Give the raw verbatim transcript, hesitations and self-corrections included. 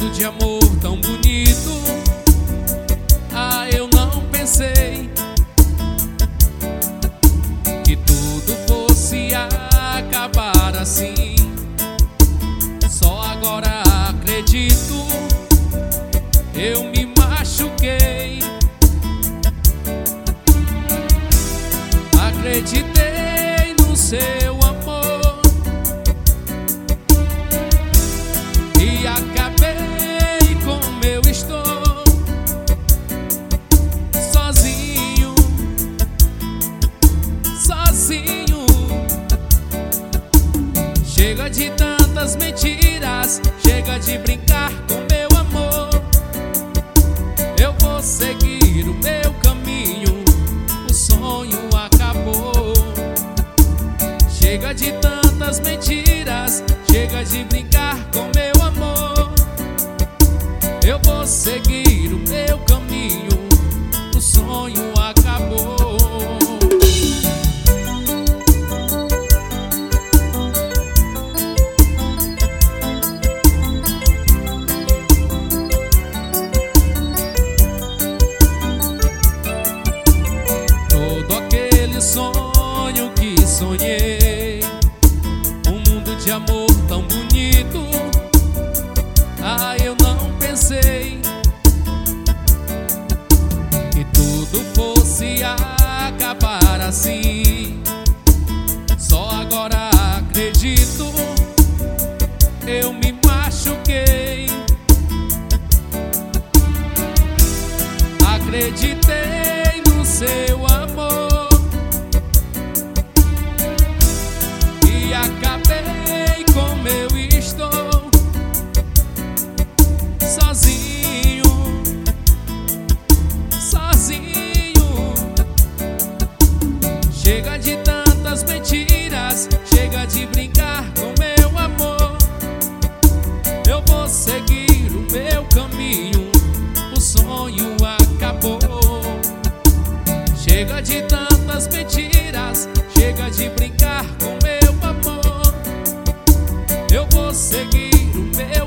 mundo de amor tão bonito. Ah, eu não pensei que tudo fosse acabar assim. Só agora acredito, eu me machuquei. Acreditei no seu amor e acabei como eu estou, sozinho, sozinho. Chega de tantas mentiras, chega de brincar com meu amor. Eu vou seguir o meu caminho, o sonho acabou. Chega de tantas mentiras, chega de brincar com meu amor. Eu vou seguir o meu caminho, o sonho acabou. Todo aquele sonho que sonhei, um mundo de amor tão bonito. Ah, eu não pensei que tudo fosse acabar assim. Só agora acredito, eu me machuquei. Acreditei no seu amor e acabei como eu estou, sozinho, sozinho. Chega de tantas mentiras, chega de brincar com meu amor. Eu vou seguir o meu caminho, o sonho acabou. Chega de tantas mentiras, chega de brincar com meu amor. Eu vou seguir o meu